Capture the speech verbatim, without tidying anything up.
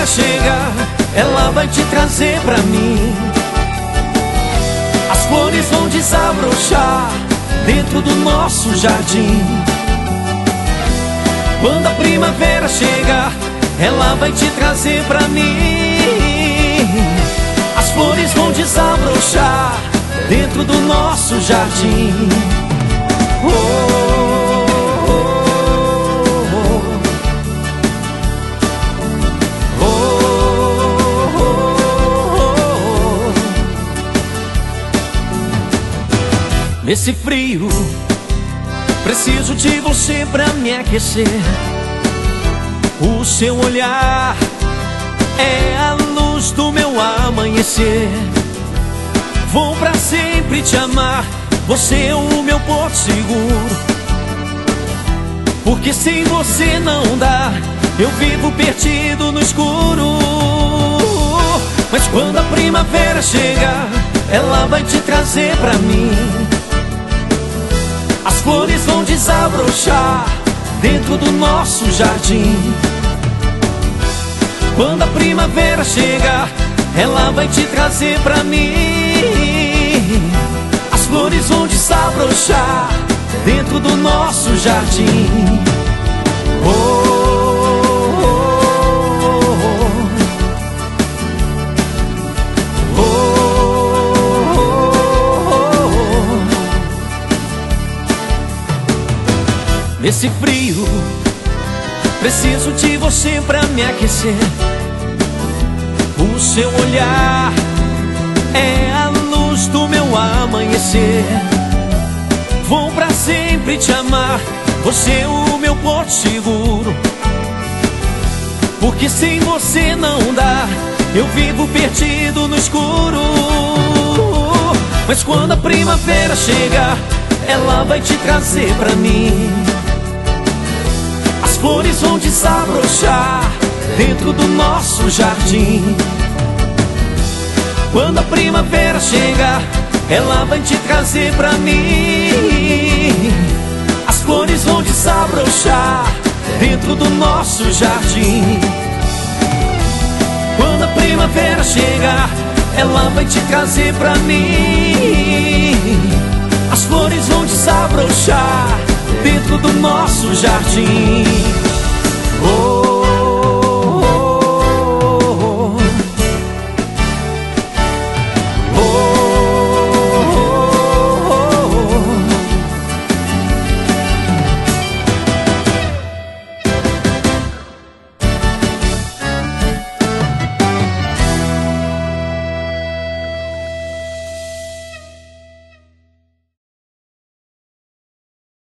chegar, ela vai te trazer pra mim. As flores vão desabrochar dentro do nosso jardim. Quando a primavera chegar, ela vai te trazer pra mim. As flores vão desabrochar dentro do nosso jardim. Oh, oh, oh, oh, oh, oh. Nesse frio, preciso de você pra me aquecer. O seu olhar é a luz do meu amanhecer. Vou pra sempre te amar, você é o meu porto seguro. Porque sem você não dá, eu vivo perdido no escuro. Mas quando a primavera chegar, ela vai te trazer pra mim. As flores vão desabrochar dentro do nosso jardim. Quando a primavera chegar, ela vai te trazer pra mim. As flores vão desabrochar dentro do nosso jardim. Oh, oh, oh, oh, oh, oh. Nesse frio, preciso de você pra me aquecer. O seu olhar é a luz do meu amanhecer. Vou pra sempre te amar, você é o meu porto seguro. Porque sem você não dá, eu vivo perdido no escuro. Mas quando a primavera chegar, ela vai te trazer pra mim. As flores vão desabrochar dentro do nosso jardim. Quando a primavera chegar, ela vai te trazer pra mim. As flores vão desabrochar dentro do nosso jardim. Quando a primavera chegar, ela vai te trazer pra mim. As flores vão desabrochar dentro do nosso jardim.